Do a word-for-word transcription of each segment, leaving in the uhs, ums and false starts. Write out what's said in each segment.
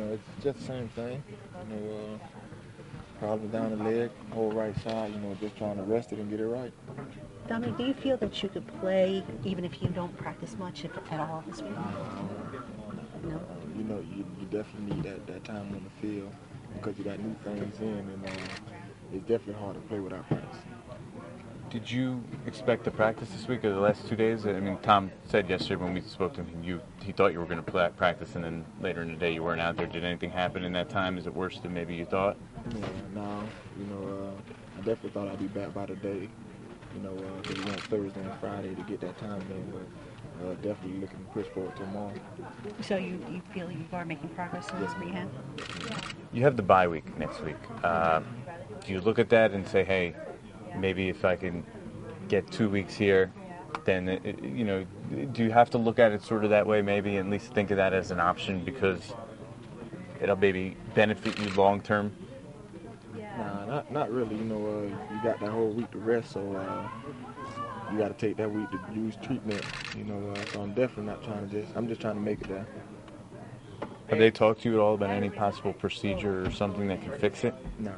know, it's just the same thing. You know, uh, problem down the leg, whole right side. You know, just trying to rest it and get it right. Dominic, do you feel that you could play even if you don't practice much, if at all, this week? No. Uh, you know, you, you definitely need that, that time on the field because you got new things in, and uh, it's definitely hard to play without practice. Did you expect to practice this week or the last two days? I mean, Tom said yesterday when we spoke to him, you he thought you were going to practice, and then later in the day you weren't out there. Did anything happen in that time? Is it worse than maybe you thought? Yeah, no, you know, uh, I definitely thought I'd be back by today. You know, because uh, we went Thursday and Friday to get that time in, but uh, definitely looking to push forward to tomorrow. So you, you feel you are making progress in this rehab? You have the bye week next week. Uh, do you look at that and say, hey, maybe if I can get two weeks here, then, it, you know, do you have to look at it sort of that way maybe, at least think of that as an option because it'll maybe benefit you long term? Nah, not not really. You know, uh, you got that whole week to rest, so uh, you got to take that week to use treatment. You know, uh, so I'm definitely not trying to just. I'm just trying to make it there. Have they talked to you at all about any possible procedure or something that can fix it? Nah.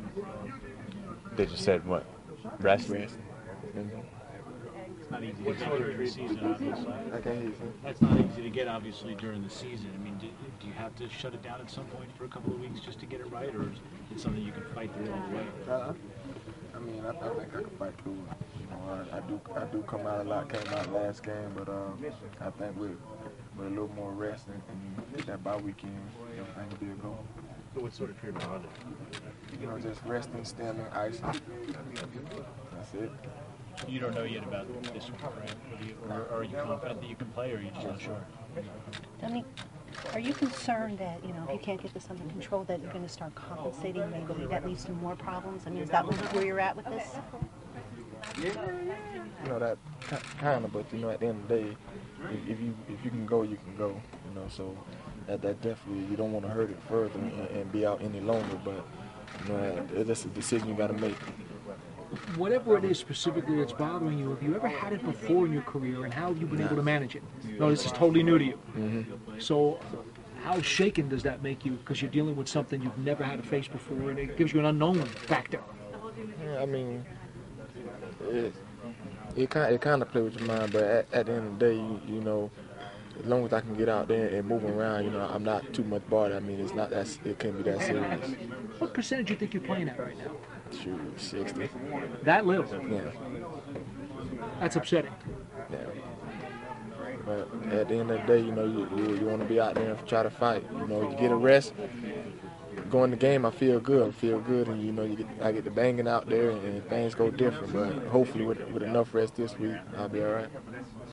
They just said what? Rest. Rest. Mm-hmm. It's not easy to get during the season, obviously. I can't hear you. That's not easy to get, obviously, during the season. I mean, do, do you have to shut it down at some point for a couple of weeks just to get it right, or is it something you can fight through all the way? Uh, I mean, I, I think I can fight through it. You know, I, I do I do come out a lot. Came out last game, but uh, I think with with a little more rest and, and get that bye weekend, everything will be a go. So what sort of treatment are they? You know, just resting, standing, icing. That's it. You don't know yet about this one, right? Or, you, or are you confident that you can play, or are you just not sure? Dominic, are you concerned that, you know, if you can't get this under control, that you're going to start compensating? Maybe that leads to more problems? I mean, is that where you're at with this? You know, that kind of, but you know, at the end of the day, if, if you if you can go, you can go. You know, so that that definitely you don't want to hurt it further and, and be out any longer. But you know, that's a decision you got to make. Whatever it is specifically that's bothering you, have you ever had it before in your career, and how have you been able to manage it? No, this is totally new to you. Mm-hmm. So how shaken does that make you, because you're dealing with something you've never had to face before, and it gives you an unknown factor? Yeah, I mean, it it kind it kind of play with your mind, but at, at the end of the day, you, you know, as long as I can get out there and move around, you know, I'm not too much bothered. I mean, it's not that it can't be that serious. What percentage do you think you're playing at right now? Shoot, sixty. That little? Yeah. That's upsetting. Yeah. But at the end of the day, you know, you, you, you want to be out there and try to fight. You know, you get a rest, go in the game, I feel good. I feel good, and, you know, you get, I get the banging out there, and, and things go different. But hopefully with, with enough rest this week, I'll be all right.